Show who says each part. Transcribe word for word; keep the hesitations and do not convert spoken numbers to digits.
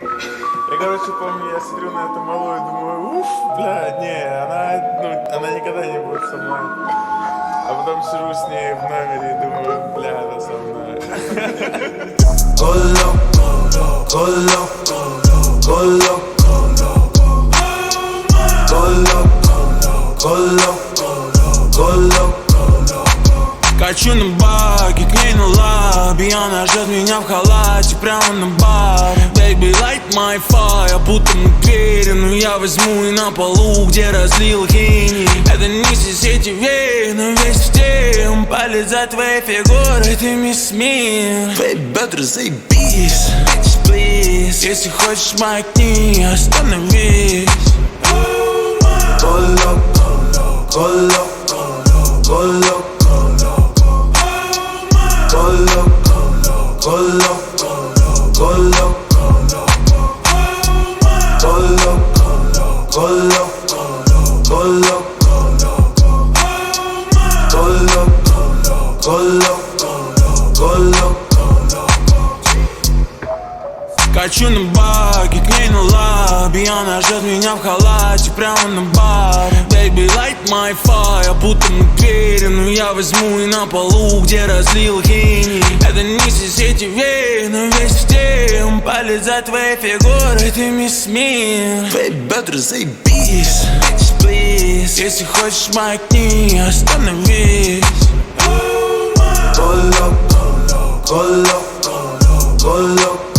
Speaker 1: Я, короче, помню, я смотрю на эту малую и думаю, уф, бля, не, она, ну, она никогда не будет со мной. А потом сижу с ней в номере и думаю, бля, она со мной.
Speaker 2: Golo, golo, golo, golo, golo, golo.
Speaker 3: Качу на баке, к ней на лабе. Она ждет меня в халате прямо на баре. Baby, light my fire, будто мы двери. Но я возьму и на полу, где разлил хини. Это не си си ти ви, но весь в тем. Палец за твоей фигурой, ты мисс мир. Твои бедра заебись, bitch, please. Если хочешь маякни, остановись.
Speaker 2: Golo, golo, golo. Golo, golo, golo, golo, golo, golo, golo, golo.
Speaker 3: Качу на баке, к ней на лабе. Она ждет меня в халате прямо на баре. Baby, light my fire, будто мы двери. Но я возьму и на полу, где разлил хини. Это не си си ти ви, но весь в тем. Палец за твоей фигурой, ты мисс мир. Твои бедра заебись, bitch, please. Если хочешь маякни, остановись.
Speaker 2: Golo, golo, golo.